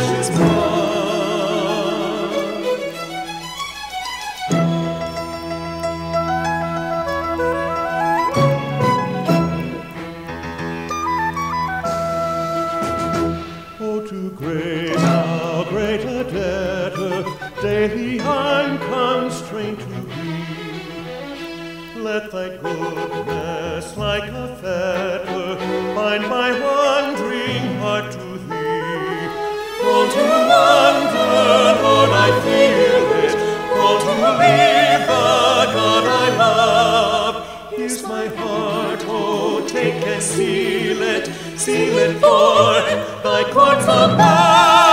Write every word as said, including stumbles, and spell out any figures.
precious blood. Oh, too great, how great a debtor daily I'm constrained to be. Let thy goodness like a fetter bind my wandering heart to thee. Call to wander, Lord, I feel it. Call to leave the God I love. Here's my heart, oh, take and seal it, seal it for thy courts above.